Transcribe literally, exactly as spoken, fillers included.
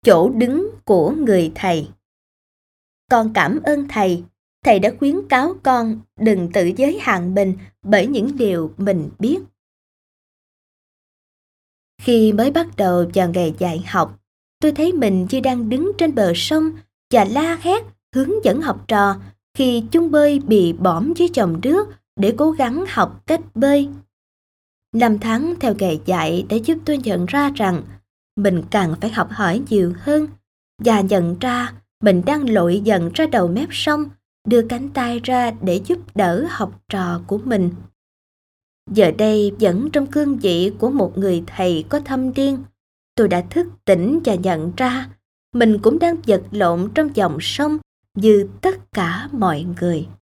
Chỗ đứng của người thầy. Con cảm ơn thầy, thầy đã khuyến cáo con đừng tự giới hạn mình bởi những điều mình biết. Khi mới bắt đầu vào nghề dạy học, tôi thấy mình như đang đứng trên bờ sông và la hét hướng dẫn học trò khi chúng bơi bị bõm dưới dòng nước để cố gắng học cách bơi. Năm tháng theo nghề dạy đã giúp tôi nhận ra rằng mình càng phải học hỏi nhiều hơn và nhận ra mình đang lội dần ra đầu mép sông, đưa cánh tay ra để giúp đỡ học trò của mình. Giờ đây vẫn trong cương vị của một người thầy có thâm niên, tôi đã thức tỉnh và nhận ra mình cũng đang vật lộn trong dòng sông như tất cả mọi người.